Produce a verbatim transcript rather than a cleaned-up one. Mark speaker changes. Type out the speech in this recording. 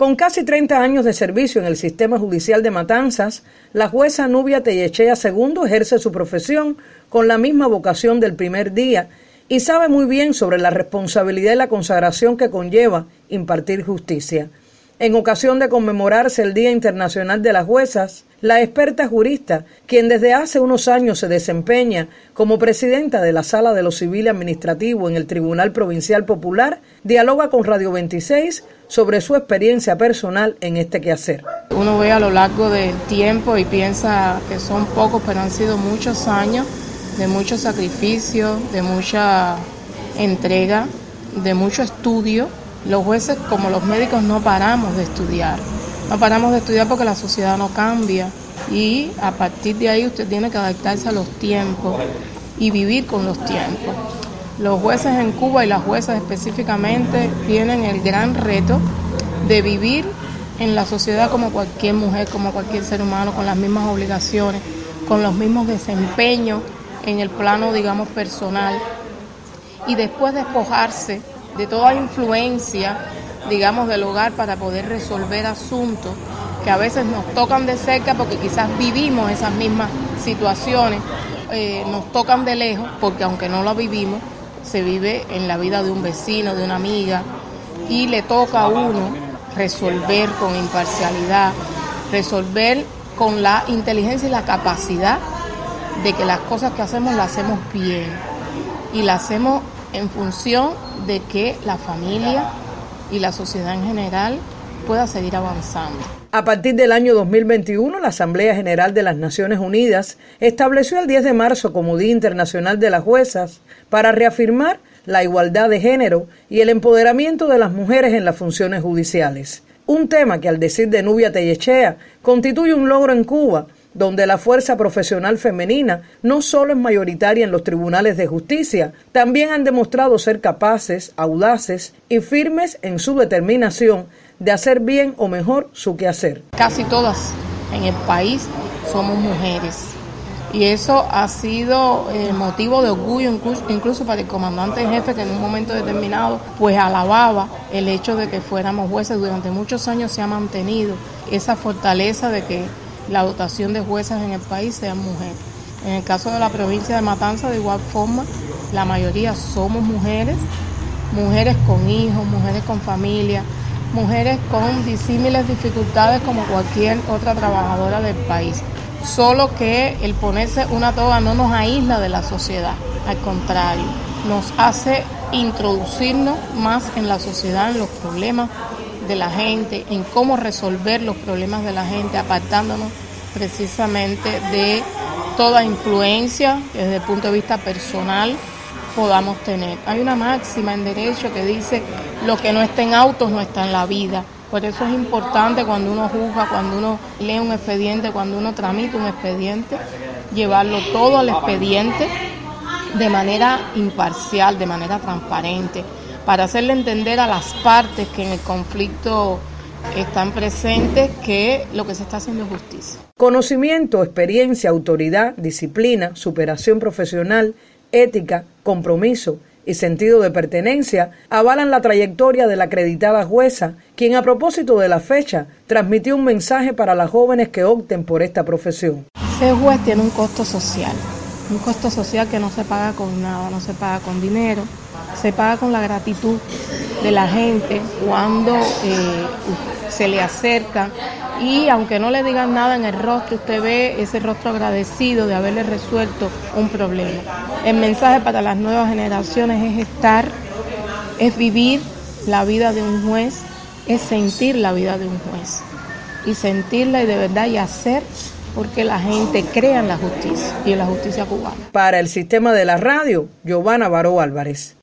Speaker 1: Con casi treinta años de servicio en el sistema judicial de Matanzas, la jueza Nubia Tellechea segundo ejerce su profesión con la misma vocación del primer día y sabe muy bien sobre la responsabilidad y la consagración que conlleva impartir justicia. En ocasión de conmemorarse el Día Internacional de las Juezas, la experta jurista, quien desde hace unos años se desempeña como presidenta de la Sala de lo Civil y Administrativo en el Tribunal Provincial Popular, dialoga con Radio veintiséis sobre su experiencia personal en este quehacer.
Speaker 2: Uno ve a lo largo del tiempo y piensa que son pocos, pero han sido muchos años de mucho sacrificio, de mucha entrega, de mucho estudio. Los jueces, como los médicos, no paramos de estudiar. No paramos de estudiar porque la sociedad no cambia y a partir de ahí usted tiene que adaptarse a los tiempos y vivir con los tiempos. Los jueces en Cuba y las juezas específicamente tienen el gran reto de vivir en la sociedad como cualquier mujer, como cualquier ser humano, con las mismas obligaciones, con los mismos desempeños en el plano, digamos, personal, y después despojarse de toda influencia, digamos, del hogar para poder resolver asuntos que a veces nos tocan de cerca porque quizás vivimos esas mismas situaciones, eh, nos tocan de lejos porque aunque no lo vivimos, se vive en la vida de un vecino, de una amiga, y le toca a uno resolver con imparcialidad, resolver con la inteligencia y la capacidad de que las cosas que hacemos las hacemos bien y las hacemos en función de que la familia y la sociedad en general pueda seguir avanzando.
Speaker 1: A partir del año dos mil veintiuno, la Asamblea General de las Naciones Unidas estableció el diez de marzo como Día Internacional de las Juezas para reafirmar la igualdad de género y el empoderamiento de las mujeres en las funciones judiciales. Un tema que, al decir de Nubia Tellechea, constituye un logro en Cuba, donde la fuerza profesional femenina no solo es mayoritaria en los tribunales de justicia, también han demostrado ser capaces, audaces y firmes en su determinación de hacer bien o mejor su quehacer.
Speaker 2: Casi todas en el país somos mujeres y eso ha sido eh, motivo de orgullo incluso, incluso para el comandante en jefe, que en un momento determinado pues alababa el hecho de que fuéramos jueces. Durante muchos años se ha mantenido esa fortaleza de que la dotación de juezas en el país sean mujeres. En el caso de la provincia de Matanzas, de igual forma, la mayoría somos mujeres, mujeres con hijos, mujeres con familia, mujeres con disímiles dificultades como cualquier otra trabajadora del país. Solo que el ponerse una toga no nos aísla de la sociedad, al contrario, nos hace introducirnos más en la sociedad, en los problemas de la gente, en cómo resolver los problemas de la gente, apartándonos precisamente de toda influencia que desde el punto de vista personal podamos tener. Hay una máxima en derecho que dice: lo que no está en autos no está en la vida. Por eso es importante cuando uno juzga, cuando uno lee un expediente, cuando uno tramita un expediente, llevarlo todo al expediente de manera imparcial, de manera transparente, para hacerle entender a las partes que en el conflicto están presentes que lo que se está haciendo es justicia.
Speaker 1: Conocimiento, experiencia, autoridad, disciplina, superación profesional, ética, compromiso y sentido de pertenencia avalan la trayectoria de la acreditada jueza, quien a propósito de la fecha transmitió un mensaje para las jóvenes que opten por esta profesión.
Speaker 2: Ser juez tiene un costo social, un costo social que no se paga con nada, no se paga con dinero, se paga con la gratitud de la gente cuando eh, se le acerca, y aunque no le digan nada en el rostro, usted ve ese rostro agradecido de haberle resuelto un problema. El mensaje para las nuevas generaciones es estar, es vivir la vida de un juez, es sentir la vida de un juez, y sentirla y de verdad y hacer porque la gente crea en la justicia y en la justicia cubana.
Speaker 1: Para el Sistema de la Radio, Giovanna Baró Álvarez.